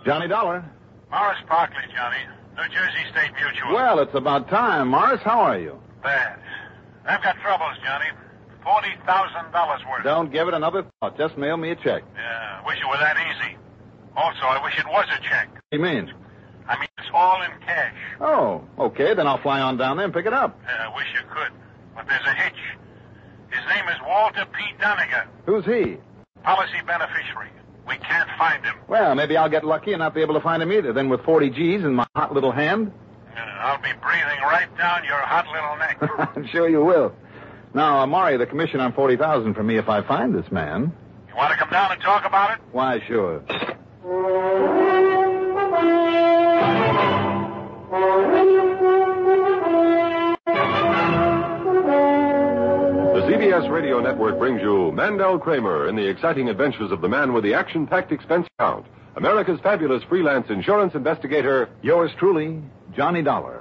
Johnny Dollar. Morris Parkley, Johnny. New Jersey State Mutual. Well, it's about time. Morris, how are you? Bad. I've got troubles, Johnny. $40,000 worth. Don't give it another thought. Just mail me a check. Yeah, I wish it were that easy. Also, I wish it was a check. What do you mean? I mean, it's all in cash. Oh, okay. Then I'll fly on down there and pick it up. Yeah, I wish you could. But there's a hitch. His name is Walter P. Doniger. Who's he? Policy beneficiary. We can't find him. Well, maybe I'll get lucky and not be able to find him either. Then with 40 G's in my hot little hand. I'll be breathing right down your hot little neck. I'm sure you will. Now, Maury, the commission on $40,000 for me if I find this man. You want to come down and talk about it? Why, sure. The CBS Radio Network brings you Mandel Kramer in the exciting adventures of the man with the action-packed expense account, America's fabulous freelance insurance investigator, Yours truly, Johnny Dollar.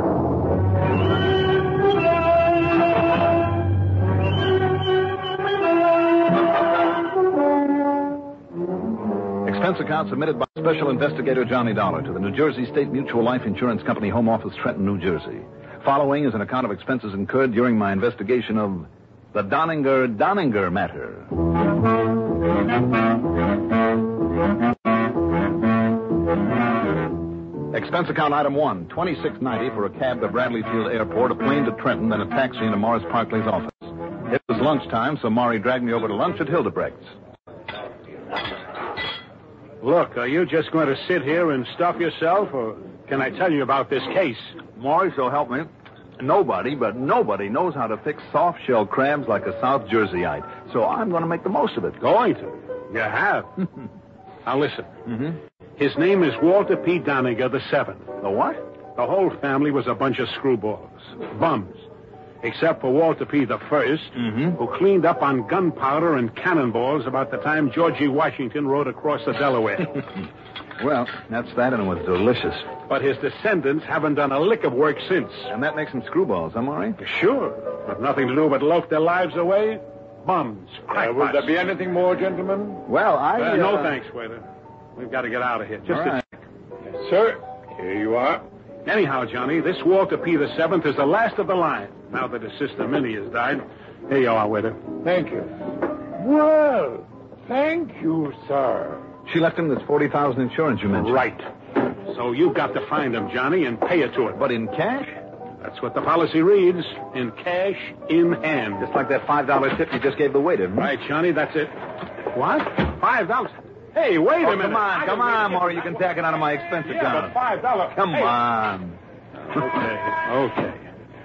Expense account submitted by Special Investigator Johnny Dollar to the New Jersey State Mutual Life Insurance Company Home Office, Trenton, New Jersey. Following is an account of expenses incurred during my investigation of the Doniger matter. Expense account item 1, $26.90 for a cab to Bradley Field Airport, a plane to Trenton, then a taxi into Morris Parkley's office. It was lunchtime, so Maury dragged me over to lunch at Hildebrecht's. Look, are you just going to sit here and stuff yourself, or can I tell you about this case? Maury, so help me. Nobody knows how to fix soft-shell crabs like a South Jerseyite. So I'm going to make the most of it. Going to? You have. Now listen. Mm-hmm. His name is Walter P. Doniger the Seventh. The what? The whole family was a bunch of screwballs, bums, except for Walter P. the First, who cleaned up on gunpowder and cannonballs about the time Georgie Washington rode across the Delaware. Well, that's that, and it was delicious. But his descendants haven't done a lick of work since. And that makes them screwballs, huh, Maury? Sure. With nothing to do but loaf their lives away. Bums. Crackpots. Will there be anything more, gentlemen? Well, No thanks, waiter. We've got to get out of here. Just All right. Yes, sir. Here you are. Anyhow, Johnny, this Walter P. the Seventh is the last of the line. Now that his sister Minnie has died. Here you are, waiter. Thank you. Well, thank you, sir. She left him this $40,000 insurance you mentioned. Right. So you've got to find him, Johnny, and pay it to him. But in cash? That's what the policy reads. In cash, in hand. Just like that $5 tip you just gave the waiter. Right, Johnny, that's it. What? $5? Hey, wait a minute. Come on, Maury. You can tack it onto my expense account. But $5. Come on. Okay.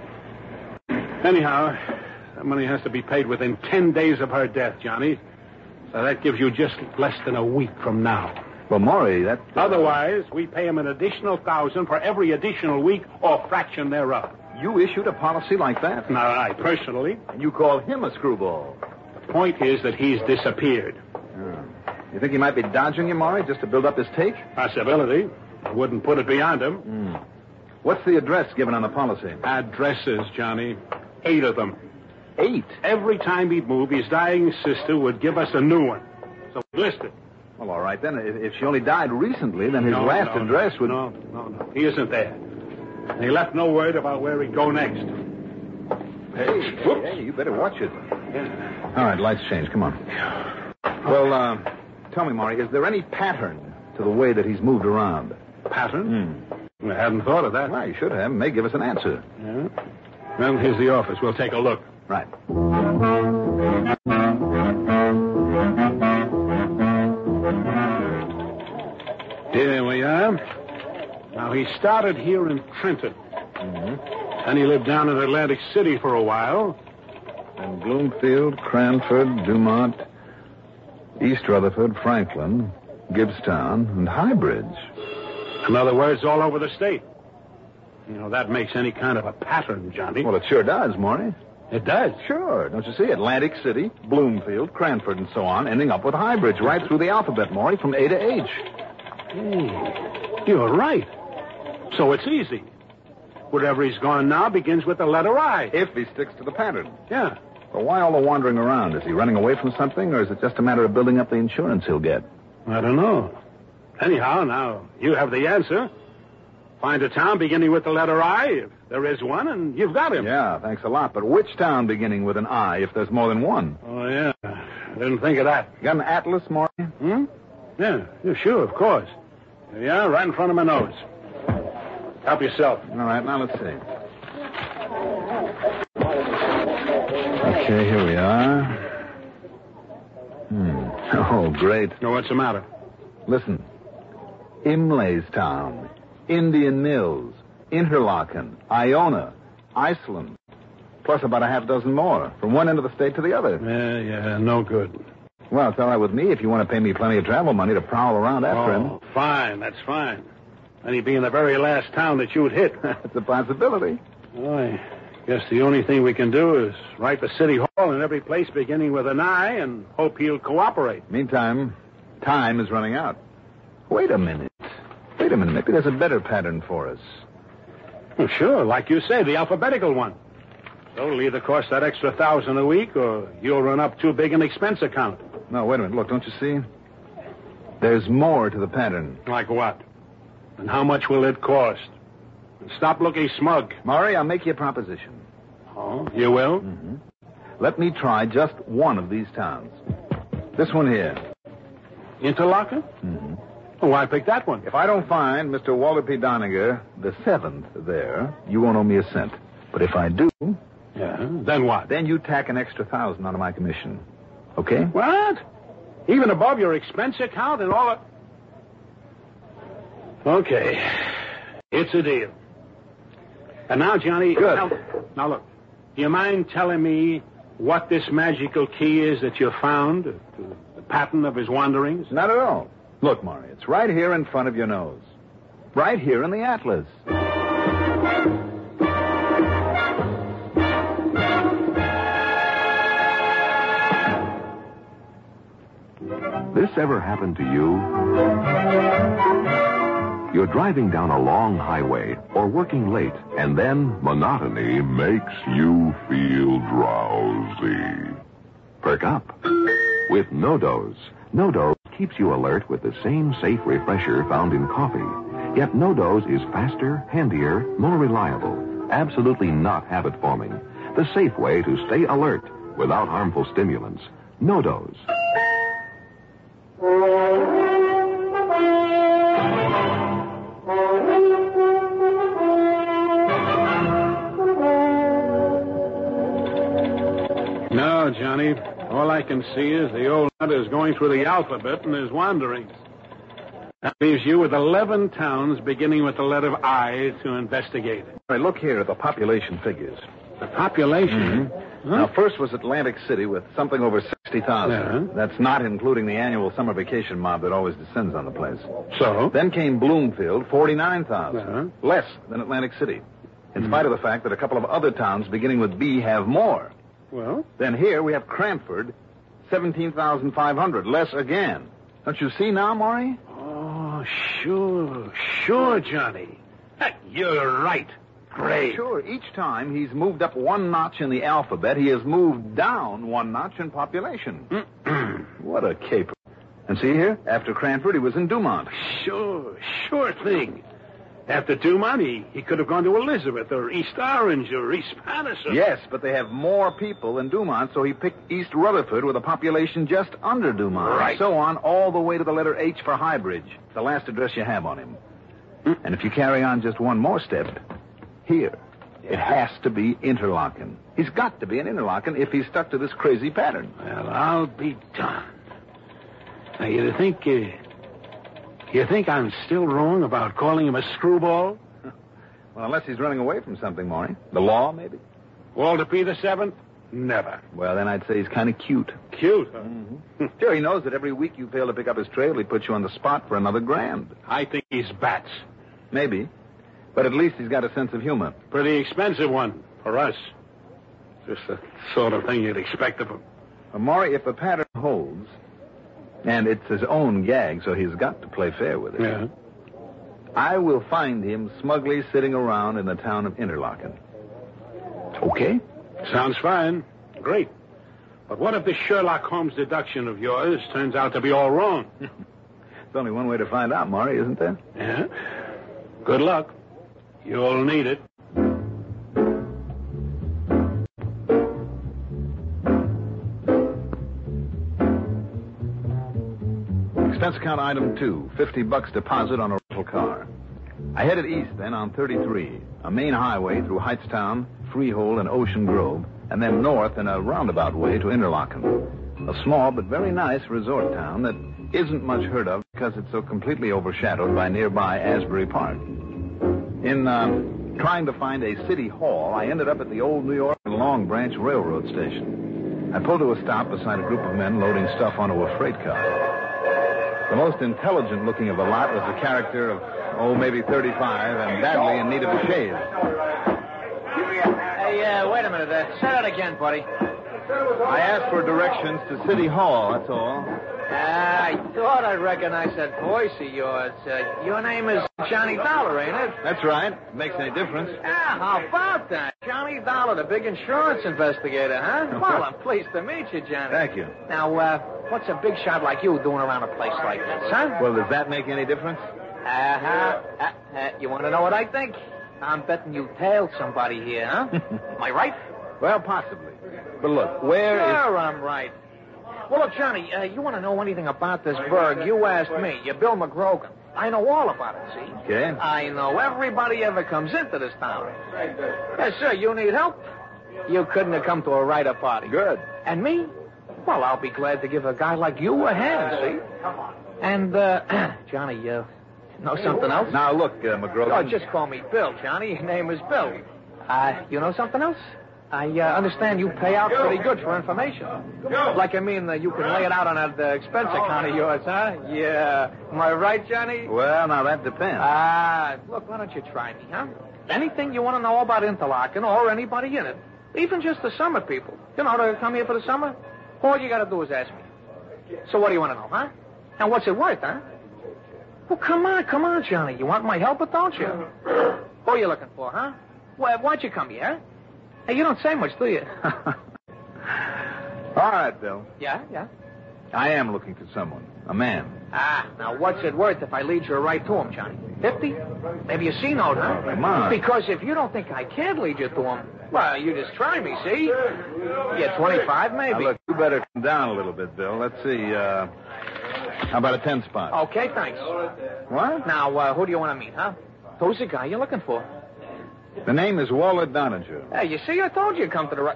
Anyhow, that money has to be paid within 10 days of her death, Johnny. So that gives you just less than a week from now. Well, Maury, that... Otherwise, we pay him an additional $1,000 for every additional week or fraction thereof. You issued a policy like that? Not I, personally. And you call him a screwball? The point is that he's disappeared. You think he might be dodging you, Maury, just to build up his take? Possibility. I wouldn't put it beyond him. What's the address given on the policy? Addresses, Johnny. 8 of them. 8? Every time he'd move, his dying sister would give us a new one. So we listed. Well, all right, then. If she only died recently, then his last address would... No. He isn't there. And he left no word about where he'd go next. Hey, you better watch it. Yeah. All right, lights change. Come on. Well, tell me, Maury, is there any pattern to the way that he's moved around? Pattern? I hadn't thought of that. Well, you should have. It may give us an answer. Yeah. Well, here's the office. We'll take a look. Right. Here we are. Now, he started here in Trenton. Then he lived down in Atlantic City for a while. And Bloomfield, Cranford, Dumont, East Rutherford, Franklin, Gibbstown, and Highbridge. In other words, all over the state. You know, that makes any kind of a pattern, Johnny. Well, it sure does, Maury. It does? Sure. Don't you see? Atlantic City, Bloomfield, Cranford, and so on, ending up with Highbridge, right through the alphabet, Maury, from A to H. Hey, you're right. So it's easy. Wherever he's gone now begins with the letter I. If he sticks to the pattern. Yeah. But why all the wandering around? Is he running away from something, or is it just a matter of building up the insurance he'll get? I don't know. Anyhow, now, you have the answer. Find a town beginning with the letter I, if there is one, and you've got him. Yeah, thanks a lot. But which town beginning with an I if there's more than one? Oh, yeah. I didn't think of that. You got an atlas, Maury? Yeah, sure, of course. Yeah, right in front of my nose. Help yourself. All right, now let's see. Okay, here we are. Oh, great. Now, what's the matter? Listen. Imlaystown, Indian Mills, Interlaken, Iona, Iceland, plus about a half dozen more, from one end of the state to the other. Yeah, no good. Well, it's all right with me if you want to pay me plenty of travel money to prowl around after him. Oh, fine, that's fine. And he'd be in the very last town that you'd hit. It's a possibility. Well, I guess the only thing we can do is write the city hall in every place beginning with an I and hope he'll cooperate. Meantime, time is running out. Wait a minute. Maybe there's a better pattern for us. Well, sure, like you said, the alphabetical one. So it'll either cost that extra $1,000 a week or you'll run up too big an expense account. No, wait a minute. Look, don't you see? There's more to the pattern. Like what? And how much will it cost? And stop looking smug. Maury, I'll make you a proposition. Oh, you will? Mm-hmm. Let me try just one of these towns. This one here. Interlaken? Mm-hmm. Well, why pick that one? If I don't find Mr. Walter P. Doninger, the seventh there, you won't owe me a cent. But if I do... Yeah, then what? Then you tack an extra $1,000 onto my commission. Okay? What? Even above your expense account and all that? Okay. It's a deal. And now, Johnny... Good. Now, look. Do you mind telling me what this magical key is that you found? The pattern of his wanderings? Not at all. Look, Maury, it's right here in front of your nose. Right here in the atlas. This ever happened to you? You're driving down a long highway or working late, and then monotony makes you feel drowsy. Perk up with NoDoz. NoDoz keeps you alert with the same safe refresher found in coffee. Yet NoDoz is faster, handier, more reliable. Absolutely not habit-forming. The safe way to stay alert without harmful stimulants. NoDoz. No, Johnny. All I can see is the old nut is going through the alphabet in his wanderings. That leaves you with 11 towns beginning with the letter I to investigate. All right, look here at the population figures. The population? Mm-hmm. Now, first was Atlantic City with something over 60,000. Yeah. That's not including the annual summer vacation mob that always descends on the place. So? Then came Bloomfield, 49,000. Uh-huh. Less than Atlantic City. In spite of the fact that a couple of other towns beginning with B have more. Well? Then here we have Cranford, 17,500. Less again. Don't you see now, Maury? Oh, sure, Johnny. You're right. Great. Sure, each time he's moved up one notch in the alphabet, he has moved down one notch in population. What a caper. And see here, after Cranford, he was in Dumont. Sure thing. After Dumont, he could have gone to Elizabeth or East Orange or East Patterson. Yes, but they have more people than Dumont, so he picked East Rutherford with a population just under Dumont. Right. And so on, all the way to the letter H for Highbridge, the last address you have on him. And if you carry on just one more step, here, it has to be Interlaken. He's got to be an Interlaken if he's stuck to this crazy pattern. Well, I'll be darned. Now, you think I'm still wrong about calling him a screwball? Well, unless he's running away from something, Maury. The law, maybe? Walter P. the Seventh? Never. Well, then I'd say he's kind of cute. Cute, huh? Mm-hmm. Sure, he knows that every week you fail to pick up his trail, he puts you on the spot for another $1,000. I think he's bats. Maybe. But at least he's got a sense of humor. Pretty expensive one for us. Just the sort of thing you'd expect of him. Well, Maury, if the pattern holds, and it's his own gag, so he's got to play fair with it. Yeah. I will find him smugly sitting around in the town of Interlaken. Okay? Sounds fine. Great. But what if this Sherlock Holmes deduction of yours turns out to be all wrong? There's only one way to find out, Maury, isn't there? Yeah? Good luck. You'll need it. Expense account item 2, $50 deposit on a rental car. I headed east then on 33, a main highway through Hightstown, Freehold, and Ocean Grove, and then north in a roundabout way to Interlaken, a small but very nice resort town that isn't much heard of because it's so completely overshadowed by nearby Asbury Park. In trying to find a city hall, I ended up at the old New York and Long Branch Railroad Station. I pulled to a stop beside a group of men loading stuff onto a freight car. The most intelligent looking of the lot was a character of, maybe 35 and badly in need of a shave. Hey, wait a minute. Say that again, buddy. I asked for directions to City Hall, that's all. I thought I recognized that voice of yours. Your name is Johnny Dollar, ain't it? That's right. Makes any difference. Yeah, how about that? Johnny Dollar, the big insurance investigator, huh? Well, I'm pleased to meet you, Johnny. Thank you. Now, what's a big shot like you doing around a place like this, huh? Well, does that make any difference? You want to know what I think? I'm betting you tailed somebody here, huh? Am I right? Well, possibly. But look, where is... Sure, I'm right. Well, look, Johnny, you want to know anything about this burg, you ask me. You're Bill McGrogan. I know all about it, see? Okay. I know everybody ever comes into this town. Yes, sir, you need help? You couldn't have come to a righter party. Good. And me? Well, I'll be glad to give a guy like you a hand, see? And, Johnny, know something else? Now, look, McGrogan... Oh, just call me Bill, Johnny. Your name is Bill. You know something else? I understand you pay out pretty good for information. Like, I mean, you can lay it out on that expense account of yours, huh? Yeah. Am I right, Johnny? Well, now, that depends. Look, why don't you try me, huh? Anything you want to know about Interlaken or anybody in it, even just the summer people, to come here for the summer, all you got to do is ask me. So what do you want to know, huh? And what's it worth, huh? Well, come on, Johnny. You want my help, or don't you? Who are you looking for, huh? Well, why'd you come here? Hey, you don't say much, do you? All right, Bill. Yeah? I am looking for someone. A man. Now what's it worth if I lead you right to him, Johnny? 50? Maybe a C-note, huh? Come on. Because if you don't think I can lead you to him, well, you just try me, see? Yeah, 25 maybe. Now, look, you better come down a little bit, Bill. Let's see, how about a 10 spot? Okay, thanks. What? Now, who do you want to meet, huh? Who's the guy you're looking for? The name is Walter Donahue. Hey, you see, I told you to come to the right...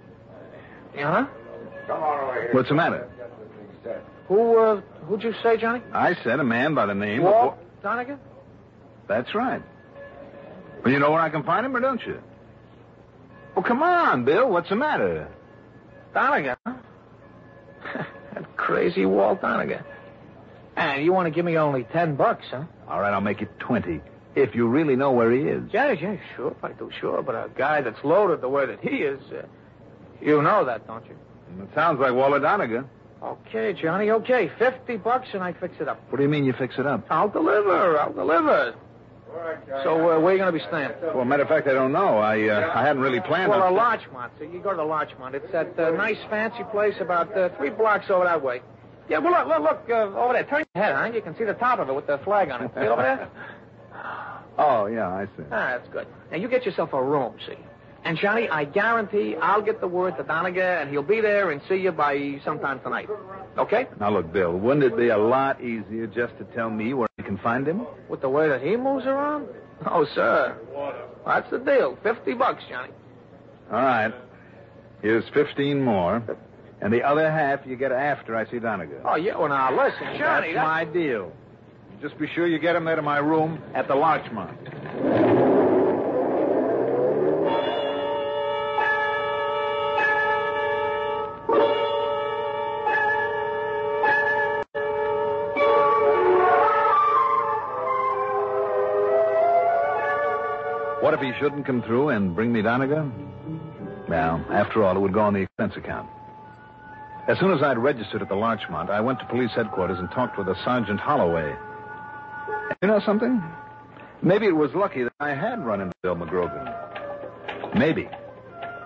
Yeah, huh? What's the matter? Who'd you say, Johnny? I said a man by the name Walt of... Donegan? That's right. Well, you know where I can find him, or don't you? Well, come on, Bill. What's the matter? Donegan, huh? That crazy Walt Donegan. And you want to give me only $10, huh? All right, I'll make it 20. If you really know where he is. Yeah, sure, I do, sure. But a guy that's loaded the way that he is, you know that, don't you? It sounds like Walter Donegan. Okay, Johnny, okay. $50 and I fix it up. What do you mean you fix it up? I'll deliver. So, where are you going to be staying? Well, matter of fact, I don't know. I hadn't really planned on... Well, the Larchmont. So you go to the Larchmont. It's that nice, fancy place about 3 blocks over that way. Yeah, well, look, over there. Turn your head, huh? You can see the top of it with the flag on it. See it over there? Oh, yeah, I see. That's good. Now, you get yourself a room, see? And, Johnny, I guarantee I'll get the word to Donegan, and he'll be there and see you by sometime tonight. Okay? Now, look, Bill, wouldn't it be a lot easier just to tell me where I can find him? With the way that he moves around? Oh, sir. That's the deal. $50, Johnny. All right. Here's 15 more. And the other half you get after I see Donegan. Oh, yeah, well, now, listen, Johnny. That's my deal. Just be sure you get him there to my room at the Larchmont. What if he shouldn't come through and bring me Donegan? Well, after all, it would go on the expense account. As soon as I'd registered at the Larchmont, I went to police headquarters and talked with a Sergeant Holloway. You know something? Maybe it was lucky that I had run into Bill McGrogan. Maybe.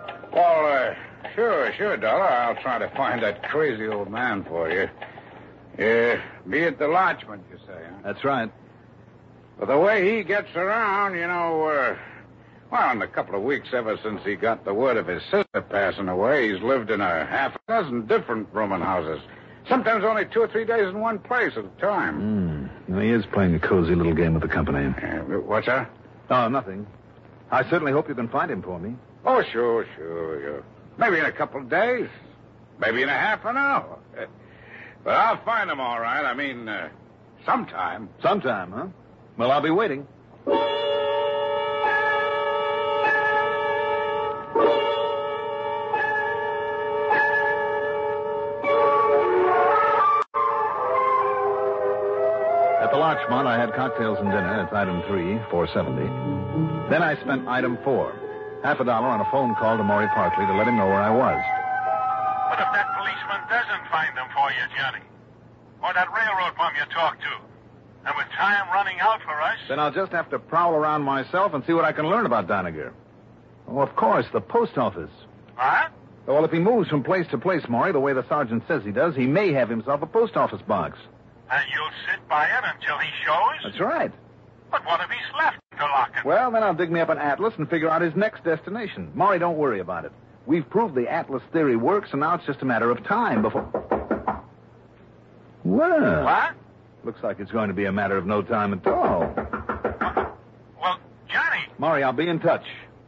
Well, sure, Dollar. I'll try to find that crazy old man for you. Be at the lodgement, you say, huh? That's right. Well, the way he gets around, well, in a couple of weeks ever since he got the word of his sister passing away, he's lived in a half a dozen different rooming houses. Sometimes only 2 or 3 days in one place at a time. He is playing a cozy little game with the company. What's that? Oh, nothing. I certainly hope you can find him for me. Oh, sure. Maybe in a couple of days. Maybe in a half an hour. But I'll find him all right. I mean, sometime. Sometime, huh? Well, I'll be waiting. At the Larchmont, I had cocktails and dinner. It's item 3, $4.70. Then I spent item 4, $50 on a phone call to Maury Parkley to let him know where I was. What if that policeman doesn't find them for you, Johnny? Or that railroad bum you talked to? And with time running out for us... Then I'll just have to prowl around myself and see what I can learn about Doniger. Oh, of course, the post office. Huh? Well, if he moves from place to place, Maury, the way the sergeant says he does, he may have himself a post office box. And you'll sit by it until he shows? That's right. But what if he's left to lock it? Well, then I'll dig me up an atlas and figure out his next destination. Maury, don't worry about it. We've proved the atlas theory works, and now it's just a matter of time before... Well... What? Looks like it's going to be a matter of no time at all. Well, Johnny... Maury, I'll be in touch.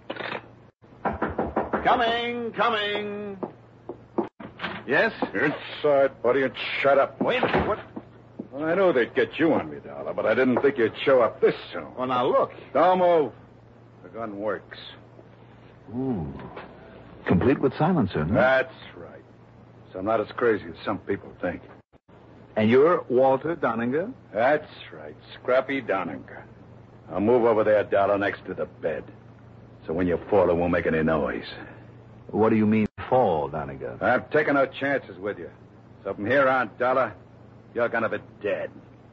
Coming. Yes? Inside, buddy, and shut up. Wait, what? Well, I knew they'd get you on me, Dollar, but I didn't think you'd show up this soon. Well, now, look. Don't move. The gun works. Ooh. Complete with silencer, huh? That's right. So I'm not as crazy as some people think. And you're Walter Doniger? That's right. Scrappy Doniger. I'll move over there, Dollar, next to the bed. So when you fall, it won't make any noise. What do you mean, fall, Doniger? I've taken no chances with you. So from here on, Dollar, you're gonna be dead.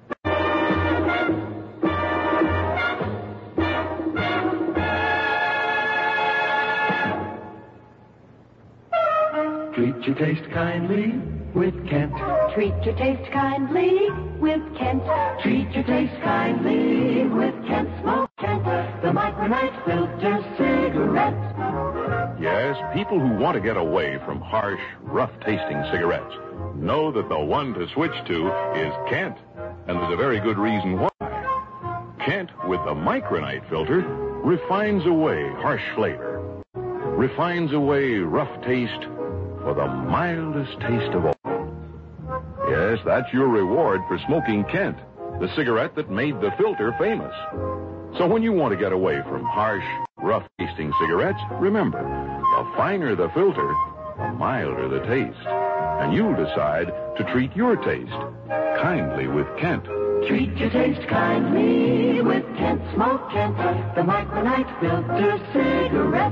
Treat your taste kindly with Kent. Treat your taste kindly with Kent. Treat your taste kindly with Kent. Smoke Kent, the Micronite filter cigarette. Yes, people who want to get away from harsh, rough-tasting cigarettes know that the one to switch to is Kent. And there's a very good reason why. Kent, with the Micronite filter, refines away harsh flavor, refines away rough taste for the mildest taste of all. Yes, that's your reward for smoking Kent, the cigarette that made the filter famous. So when you want to get away from harsh, rough-tasting cigarettes, remember, the finer the filter, the milder the taste. And you'll decide to treat your taste kindly with Kent. Treat your taste kindly with Kent. Smoke Kent, the Micronite filter cigarette.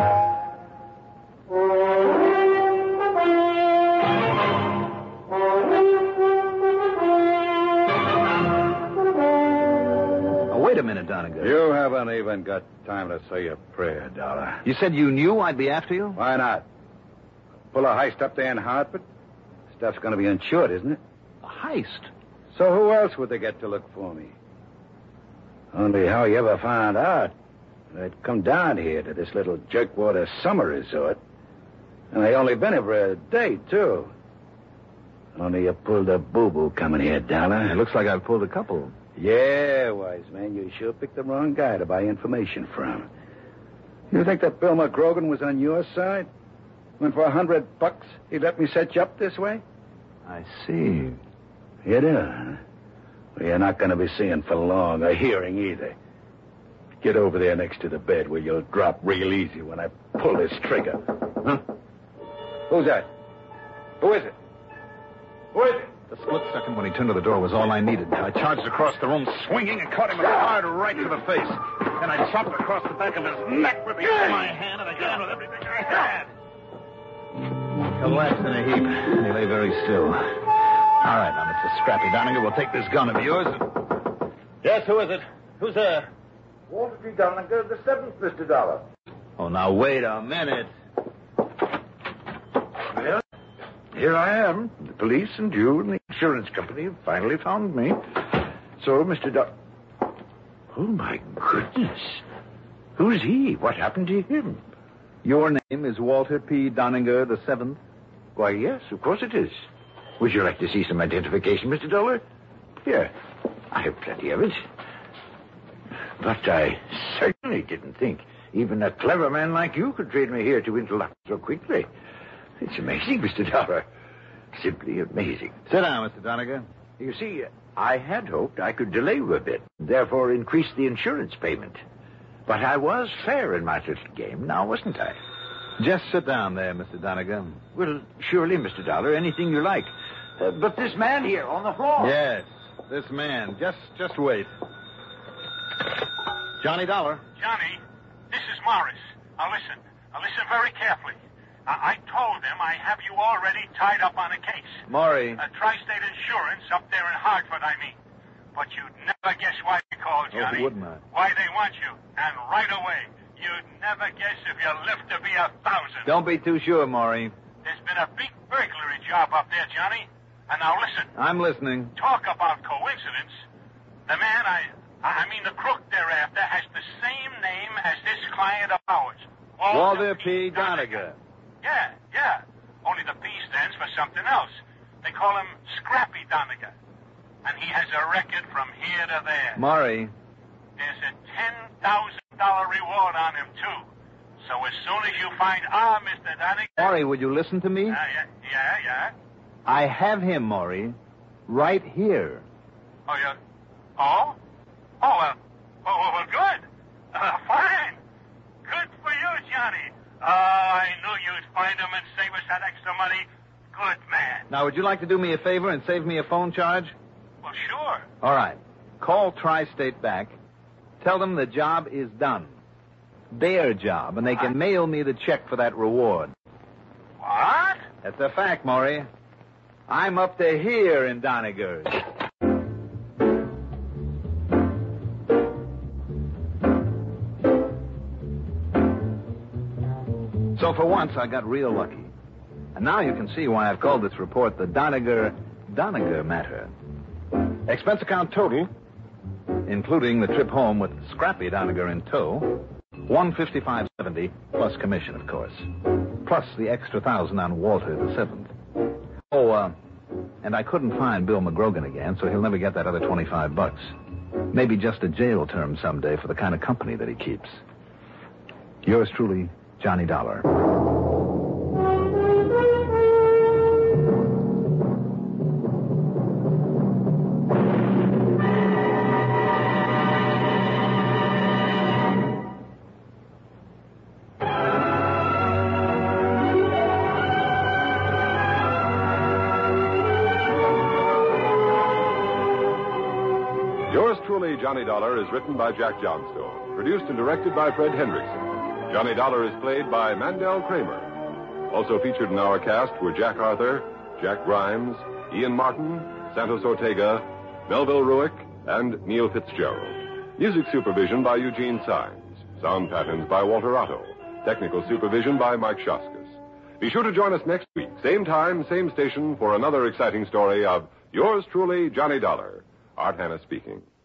Wait a minute, Doniger. You haven't even got time to say a prayer, Dollar. You said you knew I'd be after you? Why not? Pull a heist up there in Hartford? Stuff's going to be insured, isn't it? A heist? So who else would they get to look for me? Only how you ever found out, I'd come down here to this little jerkwater summer resort. And I only been here for a day, too. Only you pulled a boo-boo coming here, Dollar. It looks like I've pulled a couple. Yeah, wise man, you sure picked the wrong guy to buy information from. You think that Bill McGrogan was on your side? When for $100, he'd let me set you up this way? I see. You do, huh? Well, you're not going to be seeing for long, or hearing either. Get over there next to the bed where you'll drop real easy when I pull this trigger. Huh? Who's that? Who is it? Who is it? The split second when he turned to the door was all I needed. I charged across the room, swinging, and caught him a hard right to the face. Then I chopped across the back of his neck with my hand, and I got him with everything I had. He collapsed in a heap, and he lay very still. All right, now, Mr. Scrappy Doniger, we'll take this gun of yours. Yes, who is it? Who's there? Walter P. Doniger, the 7th, Mr. Dollar. Oh, now, wait a minute. Well, here I am. The police and you and the insurance company finally found me. So, Mr. Oh, my goodness. Who's he? What happened to him? Your name is Walter P. Doninger the Seventh? Why, yes, of course it is. Would you like to see some identification, Mr. Dollar? Here, I have plenty of it. But I certainly didn't think even a clever man like you could trade me here to Interlock so quickly. It's amazing, Mr. Dollar. Simply amazing. Sit down, Mr. Doninger. You see, I had hoped I could delay you a bit, therefore increase the insurance payment. But I was fair in my little game, now wasn't I? Just sit down there, Mr. Doninger. Well, surely, Mr. Dollar, anything you like. But this man here on the floor. Yes, this man. Just wait. Johnny Dollar. Johnny, this is Morris. Now listen very carefully. I told them I have you already tied up on a case. Maury. Tri-State Insurance up there in Hartford, I mean. But you'd never guess why they called, Johnny. Oh, wouldn't I? Why they want you. And right away. You'd never guess if you lived to be 1,000. Don't be too sure, Maury. There's been a big burglary job up there, Johnny. And now listen. I'm listening. Talk about coincidence. The man I mean the crook thereafter has the same name as this client of ours. Walter P. Doninger. Yeah. Only the P stands for something else. They call him Scrappy Doninger. And he has a record from here to there. Maury. There's a $10,000 reward on him, too. So as soon as you find our Mr. Doninger... Maury, would you listen to me? Yeah. I have him, Maury. Right here. Oh, you... Oh? Oh, well, good. Fine. Good for you, Johnny. I knew you'd find him and save us that extra money. Good man. Now, would you like to do me a favor and save me a phone charge? Well, sure. All right. Call Tri-State back. Tell them the job is done. Their job, and they can mail me the check for that reward. What? That's a fact, Maury. I'm up to here in Doninger's. So for once, I got real lucky. And now you can see why I've called this report the Doninger matter. Expense account total, including the trip home with Scrappy Doninger in tow, $155.70 plus commission, of course, plus the extra 1,000 on Walter the Seventh. Oh, and I couldn't find Bill McGrogan again, so he'll never get that other $25. Maybe just a jail term someday for the kind of company that he keeps. Yours truly, Johnny Dollar. Yours truly, Johnny Dollar, is written by Jack Johnstone, produced and directed by Fred Hendrickson. Johnny Dollar is played by Mandel Kramer. Also featured in our cast were Jack Arthur, Jack Grimes, Ian Martin, Santos Ortega, Melville Ruick, and Neil Fitzgerald. Music supervision by Eugene Sines. Sound patterns by Walter Otto. Technical supervision by Mike Shoskus. Be sure to join us next week, same time, same station, for another exciting story of Yours truly, Johnny Dollar. Art Hanna speaking.